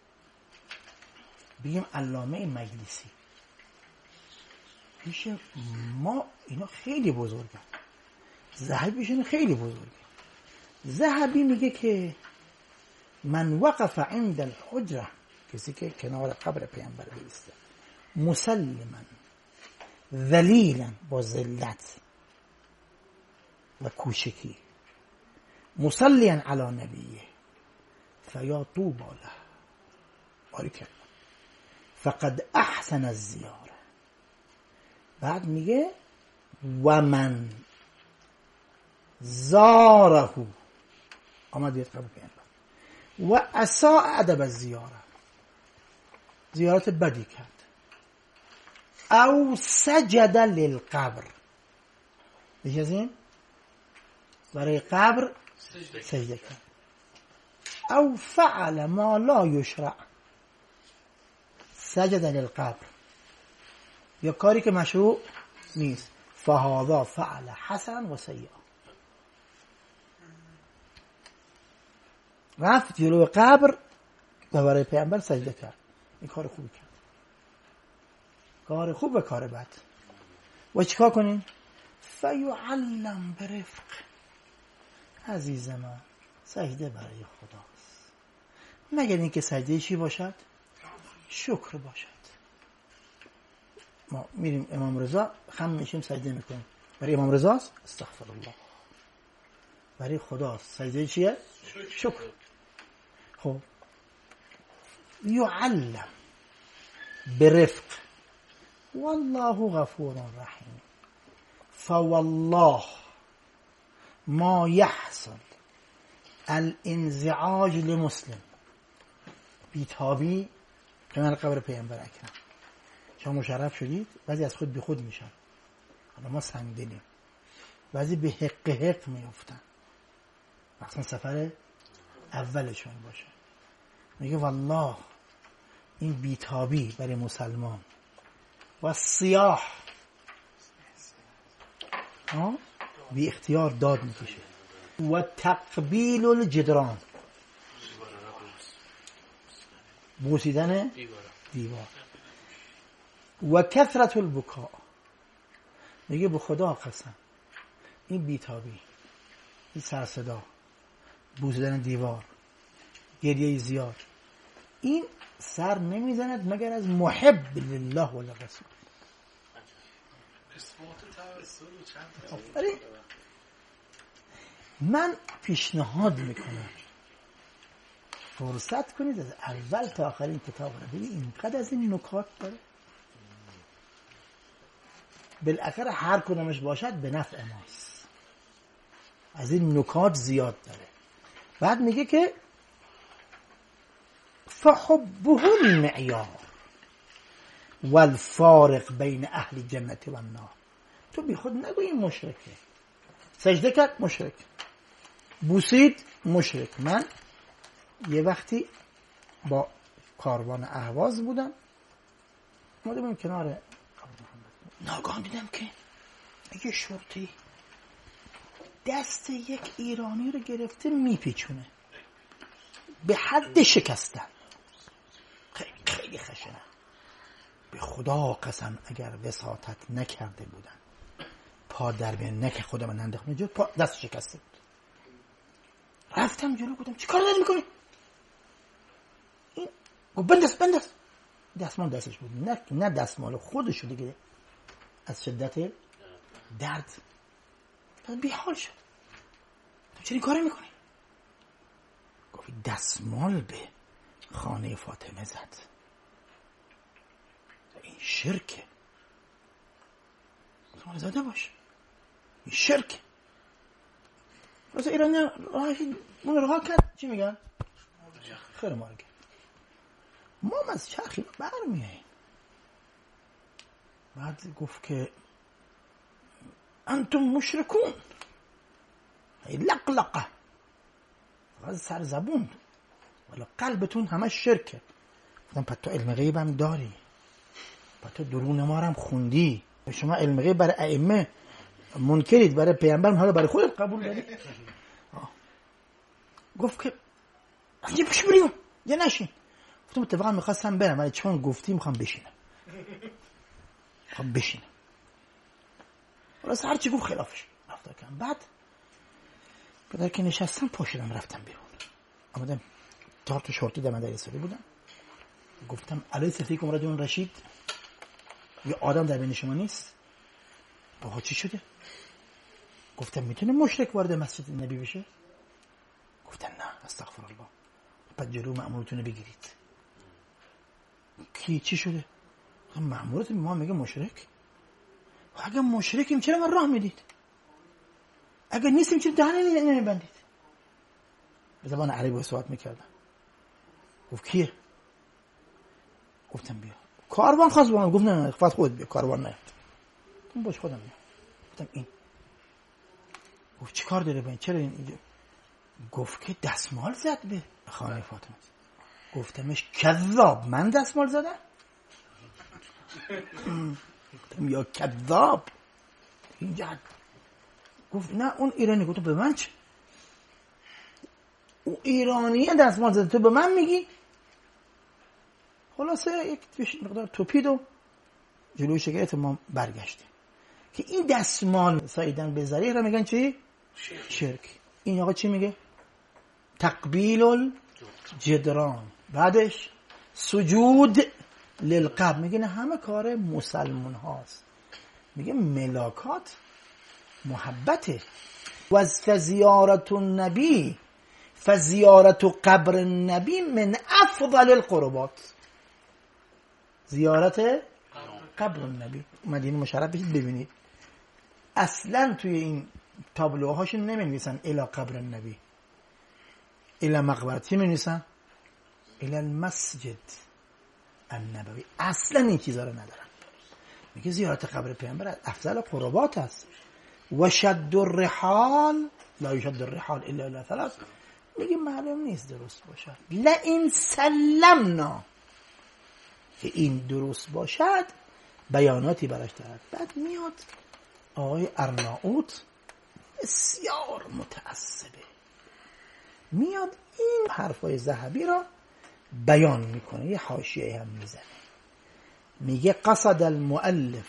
بگیم علامه مجلسی، پیش ما اینا خیلی بزرگه. ذهبی پیشون خیلی بزرگه. ذهبی میگه که من وقف عند الحجره، کسی که کنار قبر پیامبر بایسته، مسلما ذلیلا، با ذلت و کوچکی، مصلیا علی نبیه فیا طوبی له، باریکلا، فقد احسن الزیاره. بعد میگه و من زاره، آمد بیاد قبر پیامبر، و اساء ادب الزیاره، زیارت بدی کرد، او سجد للقبر، بجازیم برای قبر سجده کرد، او فعل ما لا یشرع، سجد للقبر، یا کاری که مشروع نیست، فهذا فعل حسن و سیئ، رفت جلو قبر و برای پیامبر سجده کرد، این کار خوبی کرد، کار خوب و کار بد. و چیکار کنیم؟ فیعلم برفق، عزیز من سجده برای خداست، مگر اینکه سجده چی باشد؟ شکر باشد. ما میریم امام رضا خم میشیم سجده میکنیم، برای امام رضاست؟ استغفر الله. برای خداست، سجده چیه؟ شکر. خب یعلم برفق والله غفور رحیم، فوالله ما يحصل الانزعاج لمسلم، بیتابی کنار قبر پیامبر اکرم. شما مشرف شدید، بعضی از خود به خود میشن، حالا ما سنگدلیم، بعضی به حق حق میفتن، مثلا سفر اولشون باشه. میگه والله این بیتابی برای مسلمان و سیاح بی اختیار داد میکشه، و تقبیل الجدران، بوسیدن دیوار، و کثرت البکاء، میگه به خدا قسم این بیتابی، این سرصدا، بوسیدن دیوار، گریه زیاد، این سر نمیزند مگر از محب لله و لرسول. من پیشنهاد میکنم فرصت کنید از اول تا آخر این کتاب رو ببینید، اینقدر از این نکات داره، بالاخره هر کدومش باشد به نفع ماست، از این نکات زیاد داره. بعد میگه که فحبه المعیار والفارق بین اهل جنت و النار. تو بی خود نگو این مشرکه، سجده کرد مشرک، بوسید مشرک. من یه وقتی با کاروان اهواز بودم، اومدم کنار، ناگهان دیدم که یه شرطی دست یک ایرانی رو گرفته میپیچونه به حد شکستن، خیلی خشنه. به خدا قسم اگر وساطت نکرده بودن پا در بین نک خودم انداختم جلو، پا دست شکسته بود. رفتم جلو گفتم چی کار داری میکنی؟ این گفت بنداز. دستمال دستش بود، نه دستمال خودشو دیگه، از شدت درد بیحال شد. تو چرا این کاری میکنی؟ گفت دستمال به خانه فاطمه زد، این شرکه. دستمال زده باش، این شرکه. واسه ایرانی اون رها کرد، چی میگن؟ خیر مارگه. ما از چرخی برمیاییم. بعد گفت که انتم مشرکون، لقلقه، فقط سر زبون ولی قلبتون همه شرکه. گفتم پس تو علم غیب هم داری، پس تو درون ما هم خوندی، شما علم غیب برای ائمه منکرید، برای پیامبر حالا برای خودت قبول داری. گفت که اینجا بش بریم یا نشین. گفتم اتفاقا میخواستم برم ولی چون گفتی میخوام بشینم. ولی هرچی گفت خلافش رفتار کردم. بعد بعد که نشستم پاشدم رفتم بیرون، آمدم تارت شورتی در مدرسه بودم. گفتم علیه فیکم رجل رشید، یه آدم در بین شما نیست؟ آقا چی شده؟ گفتم میتونه مشرک وارد مسجد نبی بشه؟ گفتن نه استغفر الله. بعد جلو مأمورتون بگیرید. کی چی شده؟ مأمورت ما میگه مشرک. و اگه مشرکیم چرا ما راه میدید؟ اگه نیستیم چرا دهنه نمیبندید؟ به زبان عربی صحبت میکردم. گفت کیه؟ گفتم بیا. کاروان خواست با من، گفت نه فقط خودت بیا، کاروان نه. باش خودم بیا. گفتم این. گفت چی کار داره با این؟ چرا این؟ گفت که دستمال زد به خانه فاطمه. گفتمش کذاب، من دستمال زدم؟ گفتم یا کذاب اینجا. گفت نه اون ایرانی. گفتم به من چه؟ اون ایرانیه دستمال زده، تو به من میگی؟ خلاصه یک مقدار توپید و جلوی شکایت ما برگشتیم که این دستمال ساییدن به ذریع را میگن چی؟ شرک. این آقا چی میگه؟ تقبیل الجدران، بعدش سجود للقبر. میگه نه همه کار مسلمان هاست. میگه ملاکات محبته. و فزیارت النبی، فزیارت قبر النبی من افضل القربات. زیارت قبر النبی. مدینه مشرف بشید ببینید، اصلا توی این تابلوهاشون نمی‌نویسن الی قبر النبی، الی مقبرتی می‌نویسن الی المسجد النبوی. اصلا این چیزا رو ندارن. میگه زیارت قبر پیامبر افضل قربات است. و شد الرحال لا یشد الرحال الا الی ثلاث. میگه معلوم نیست درست باشه. لئن سلمنا، که این درست باشد بیاناتی براش دارد. بعد میاد آقای ارناؤوط بسیار متعصبه، میاد این حرفای ذهبی را بیان میکنه، یه حاشیه هم میزنه. میگه قصد المؤلف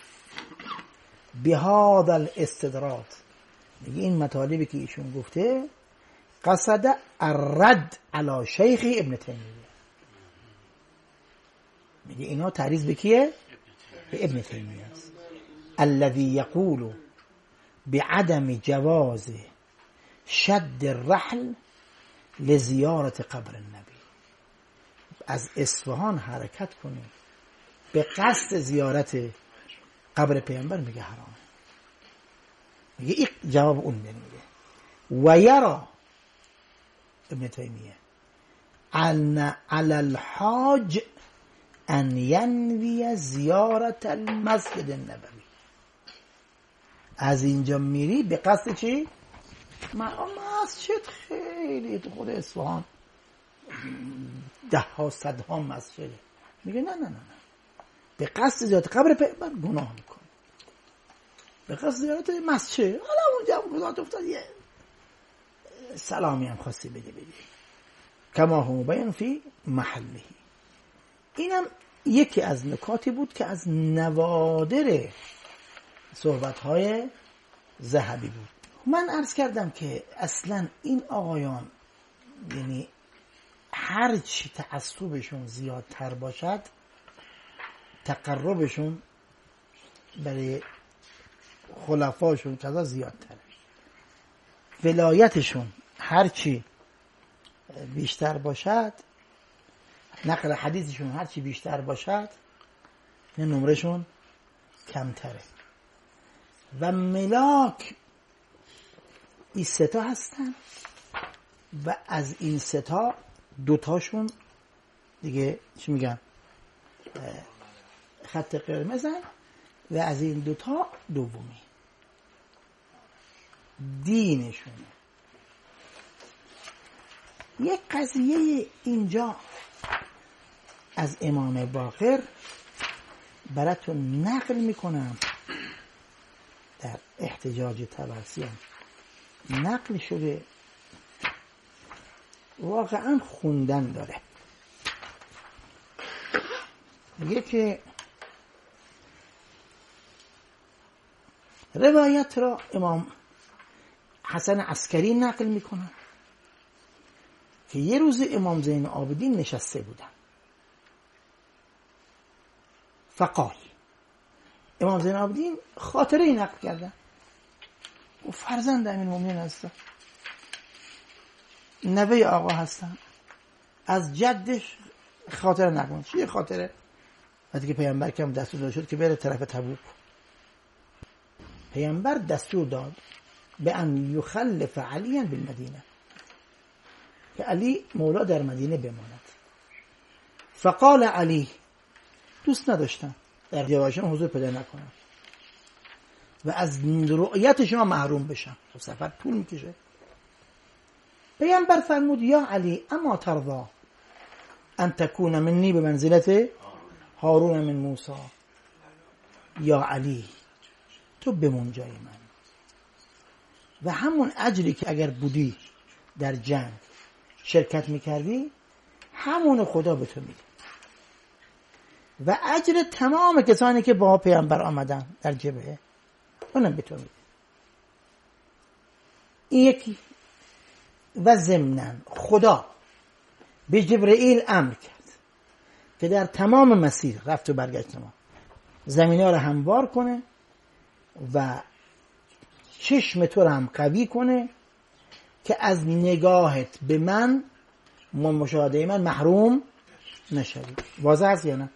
بهذا الاستدراج. میگه این مطالبی که ایشون گفته قصد الرد علی شیخ ابن تیمیه. میگه اینا تعریض به کیه؟ به ابن تیمیه است. الذي يقول بعدم جواز شد الرحل لزیارت قبر النبی. از اصفهان حرکت کنیم به قصد زیارت قبر پیامبر، میگه حرامه. میگه این جواب اون میگه. و یرا ابن تیمیه ان علی الحاج ان ینوی زیارت المسجد النبوی. از اینجا میری به قصد چی؟ مسجد خیلی تو خود اصفهان ده ها صد ها مسجده. میگه نه به قصد زیارت قبر پیامبر گناه میکنه، به قصد زیارت مسجد حالا اونجا هم گذات افتاد یه سلامی هم خواستی بگی کما هم بیان فی محله. اینم یکی از نکاتی بود که از نوادر صحبت‌های ذهبی بود. من عرض کردم که اصلا این آقایان یعنی هر چی تعصبشون زیادتر باشد تقربشون برای خلفاشون کذا زیادتره، ولایتشون هر چی بیشتر باشد، نقل حدیثشون هر چی بیشتر باشد، نمرشون کمتره. و ملاک این سه تا هستن و از این سه تا دوتاشون دیگه چی میگن خط قرمزن و از این دوتا دومی دینشونه. یک قضیه اینجا از امام باقر براتون نقل میکنم، در احتجاج طبرسیان نقل شده، واقعا خوندن داره. میگه که روایت را امام حسن عسکری نقل میکنه که یه روز امام زین العابدین نشسته بودن، فقال، امام زین العابدین خاطره نقل کردن و فرزند امیرالمومنین هستن، نوه آقا هستن، از جدش خاطره نقل کنن. چیه خاطره؟ وقتی که پیامبر کم دستور داده شد که بره طرف تبوک، پیامبر دستور داد به ان یخلف علیا بالمدینه، که علی مولا در مدینه بماند. فقال علی، دوست نداشتم در جواشم حضور پیدا نکنم و از رؤیت شما محروم بشم، سفر طول میکشه. پیامبر فرمود یا علی اما ترضا ان تکون منی به منزلت هارون من موسی، یا علی تو بمون جای من و همون اجری که اگر بودی در جنگ شرکت میکردی همون خدا به تو میده و اجر تمام کسانی که با پیامبر آمدن در جبهه اونم به تو میده. این یکی. و ضمناً خدا به جبرئیل امر کرد که در تمام مسیر رفت و برگشت ما زمینه رو هموار کنه و چشم تو رو هم قوی کنه که از نگاهت به من مشاهده من محروم نشوی. واضح هست یا نه؟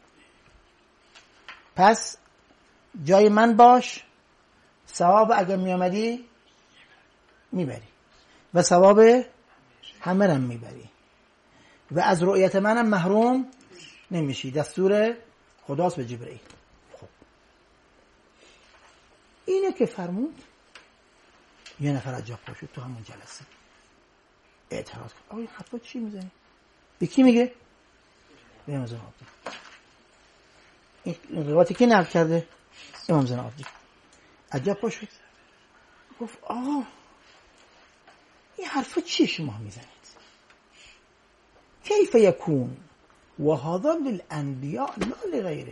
پس جای من باش، ثواب اگر می آمدی میبری و ثواب همه رم میبری و از رؤیت منم محروم نمیشی. دستور خداست به جبرئیل. خب اینه که فرمود. یه نفر از جا پاشد تو همون جلسه اعتراض کرد، آقا این حرفا چی میزنی؟ به کی میگه؟ به امام زین العابدین. این روایتی که نقل کرده امام زین العابدین. از جا پاشد گفت آقا این حرفا چی شما میزنید؟ کیف یکون و هذا للانبیاء لا لغیره.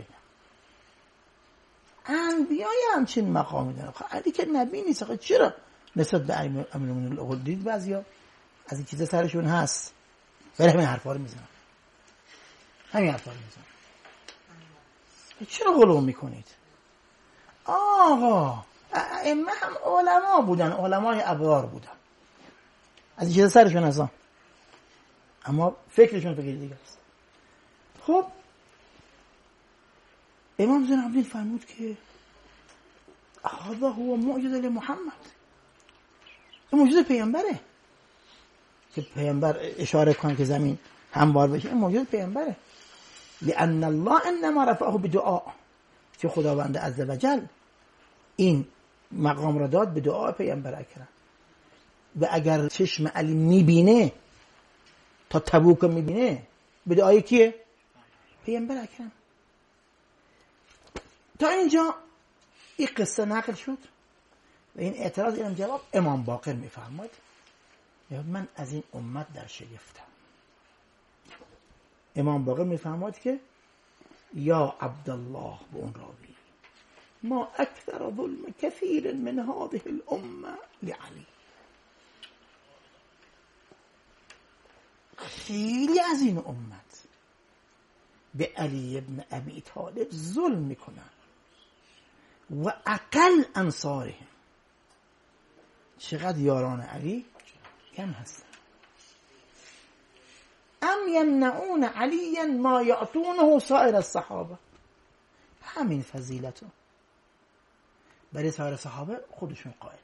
انبیای همچین مقامی دارن، علی که نبی نیست، چرا نسبت به امیرالمومنین الاول دید بعضیا از این چیزا سرشون هست ولی همین حرفا رو میزنن، همین حرفا رو میزنن. چرا غلو میکنید؟ آقا ائمه هم علما بودن، علمای ابرار بودن، از این چیزا سرشون هست اما فکرشون فکر دیگه است. خب امام زین العابدین فرمود که هذا هو معجزه لمحمد، این معجزه پیامبره که پیامبر اشاره کنه که زمین هموار بشه، این معجزه پیامبره. لأن الله انما رفعه بدعاء، که خداوند عزوجل این مقام را داد به دعای پیامبر اکرم. و اگر چشم علی میبینه تا تبوک میبینه به دعای کیه؟ پیامبر اکرم. تا اینجا این قصه نقل شد و این اعتراض اینم جواب. امام باقر میفرماید من از این امت در شگفتم. امام باقر میفرماید که یا عبدالله به اون راوی ما اکثر ظلم کثیر من هذه الامه لعلی. خیلی از این امت به علی ابن ابی طالب ظلم میکنن و اقل انصارهم، چقدر یاران علی کم هستن. ام یمنعون علیا ما یعطونه سایر الصحابه، همین فضیلتو برای سایر صحابه خودشون قائلن،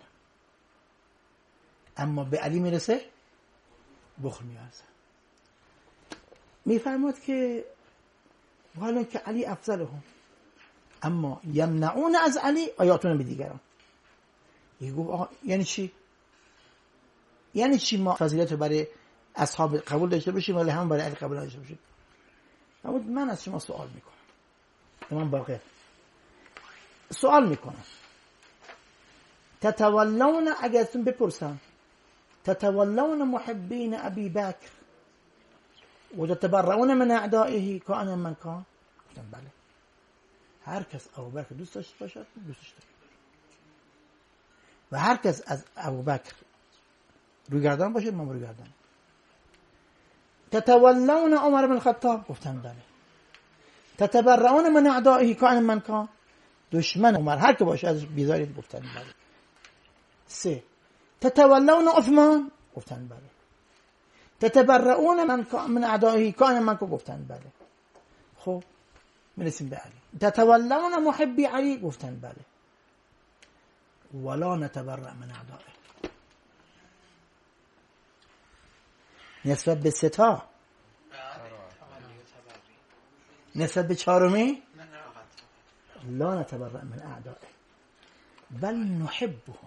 اما به علی میرسه بخل میارزه. میفرماد که حالا که علی افضلهم، اما یمنعون از علی و یعطون به دیگران. یعنی چی؟ یعنی چی ما فضیلت برای اصحاب قبول داشته باشیم ولی هم برای علی قبول داشته باشیم؟ من از شما سوال میکنم، امام باقر سوال میکنم، تتولون، اگرتون بپرسم تتولون محبین ابی بکر و تتبرعون من اعدائه کان من کان؟ گفتم بله. هر کس ابوبکر دوست داشته باشد دوستش داره و هر کس از ابوبکر رویگردان باشه ما رویگردان. تتولون عمر بن الخطاب؟ گفتن بله. تتبرعون من اعدائه کان من کان؟ دشمن عمر هر که باشه ازش بیزارید؟ گفتن بله. 3 تتولون عثمان؟ گفتن بله. تتبرعون من اعدائه کان من کان؟ گفتن بله. خب میرسیم به علی. تتولون محبی علی؟ گفتن بله. ولا نتبرع من اعدائه. نسبت به ستا، نسبت به چهارمی لا نتبرع من اعدائه بل نحبهم.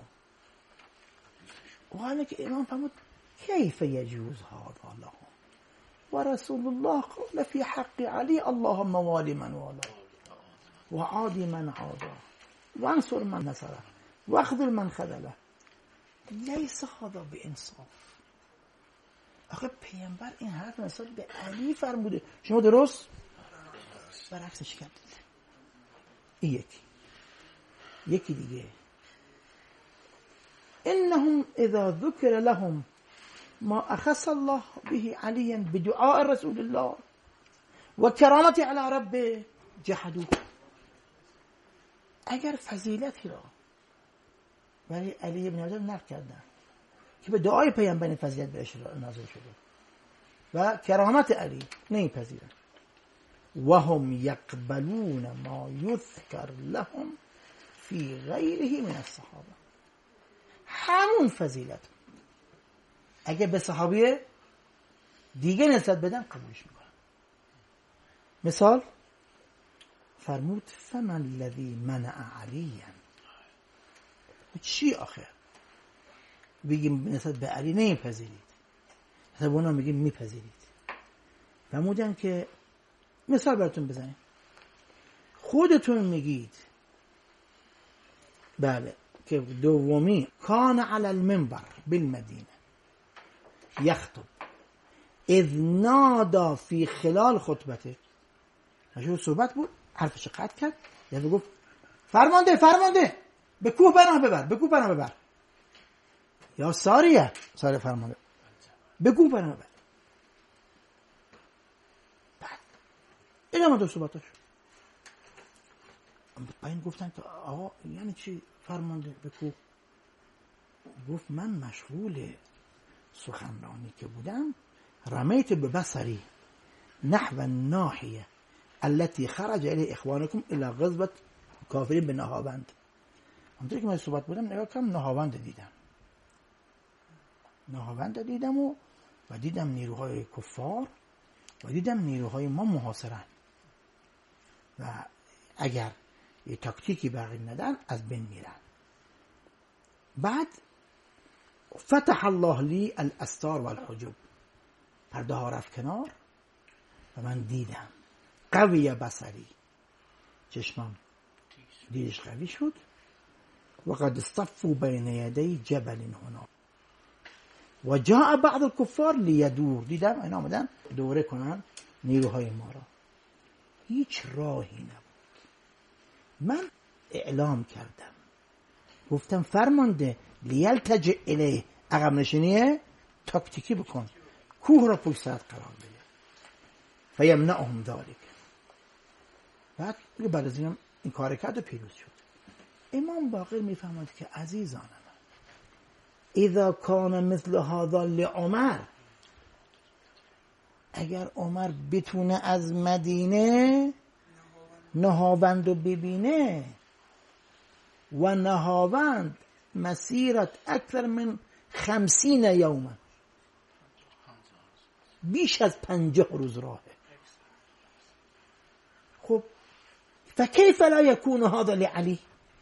و حالا که امام فرمود کیف یجوز هذا لهم و رسول الله قال فی حق علی اللهم والی من والا و عادی من عادا و انصر من نصره و اخذل من خذله. لیس هذا بانصاف. آخه پیامبر این حرف نسبت به علی فرموده، شما درست برعکسش کردید. این یکی دیگه، انهم اذا ذکر لهم ما اخص الله به علیا بدعاء رسول الله و کرامتی علی ربه جحدوا. اگر فضیلتی را برای علی ابن ابی طالب نقل کردن که به دعای پیامبر فضیلت بهش نازل شده و کرامت علی نمیپذیرن، و هم یقبلون ما یذکر لهم فی غیره من الصحابه، همون فضیلت اگه به صحابی دیگه نسبت بدن قبولش میکنن. مثال فرمود فمن الذی منع علیا. چی آخه بگیم نسبت به علی نمیپذیرید، نسبت به اونا میگیم میپذیرید. فرمودن که مثال براتون بزنیم، خودتون میگید بله که دومی کان علی المنبر بالمدینه یخطب اذ نادا فی خلال خطبته، مشهور صحبت بود حرفش قطع کرد، یعنی گفت فرمانده به کوه پناه ببر یا ساریه فرمانده به کوه پناه ببر. بعد ادامه دو صحبتاش پایین گفتن که آقا یعنی چی فرمانده به کوه؟ گفت من مشغول سخنرانی که بودم رمیت به بصری نحو الناحیه التي خرج الی اخوانکم الى غزوه کافرین به نهاوند. همونطور که من صحبت بودم نگاه کردم نهاوند دیدم و دیدم نیروهای کفار و دیدم نیروهای ما محاصرن و اگر یه تاکتیکی برقی ندن از بین میرن. بعد فتح الله لی الاستار و الحجب، پرده ها رفت کنار و من دیدم قوی بصری، چشمم دیدش قوی شد و قد اصطفوا بین یدی جبل هنا و جاء بعض الكفار لیدور، دیدم اینا آمدن دوره کنن نیروهای ما را. هیچ راهی نبود. من اعلام کردم، گفتم فرمانده لیلتجئ الیه، عقب نشینیه تاکتیکی بکن، کوه را پشت سرت قرار بده. فیمنعهم ذلک. بعد از این کار کرد و پیروز شد. امام باقر میفهمد که عزیزان من، اذا کان مثل هذا لعمر، اگر عمر بتونه از مدینه نهاوند رو ببینه و نهاوند مسیرت اکثر من 50 یوما، بیش از 50 روز راهه، خب فکیف لا یکون هذا لعلی،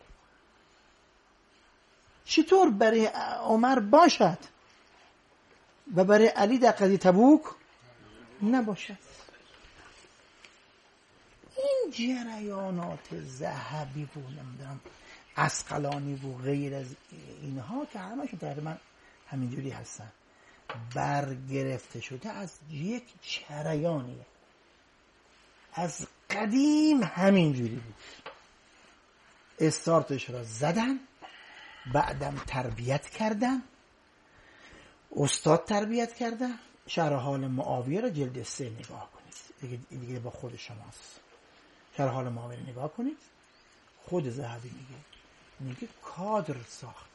چطور برای عمر باشد و برای علی در غزوه تبوک نباشد؟ این جریانات ذهبی و نمیدونم عسقلانی و غیر از اینها که همشون تقریبا همینجوری هستن، برگرفته شده از یک جریانیه، از قدیم همینجوری بود. استارتش را زدن، بعدم تربیت کردن، استاد تربیت کردن. شرح حال معاویه را جلد 3 نگاه کنید، دیگه با خود شماست. شرح حال معاویه نگاه کنید، خود ذهبی میگه کادر ساخت،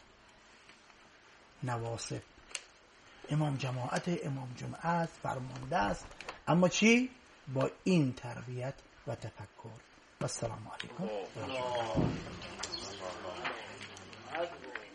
نواسب، امام جماعت، امام جمعه است، فرمانده است، اما چی؟ با این تربیت و تفکر. و السلام علیکم.